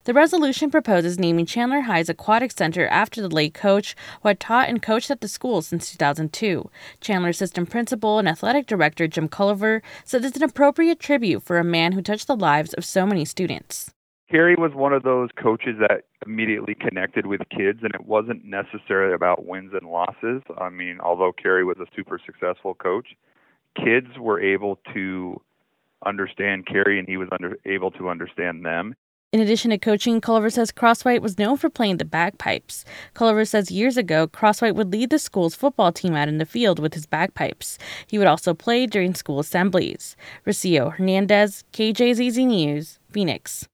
The resolution proposes naming Chandler High's Aquatic Center after the late coach who had taught and coached at the school since 2002. Chandler Assistant Principal and Athletic Director Jim Culliver said it's an appropriate tribute for a man who touched the lives of so many students. Kerry was one of those coaches that immediately connected with kids, and it wasn't necessarily about wins and losses. I mean, although Kerry was a super successful coach, kids were able to understand Kerry, and he was able to understand them. In addition to coaching, Culliver says Crosswhite was known for playing the bagpipes. Culliver says years ago, Crosswhite would lead the school's football team out in the field with his bagpipes. He would also play during school assemblies. Rocio Hernandez, KJZZ News, Phoenix.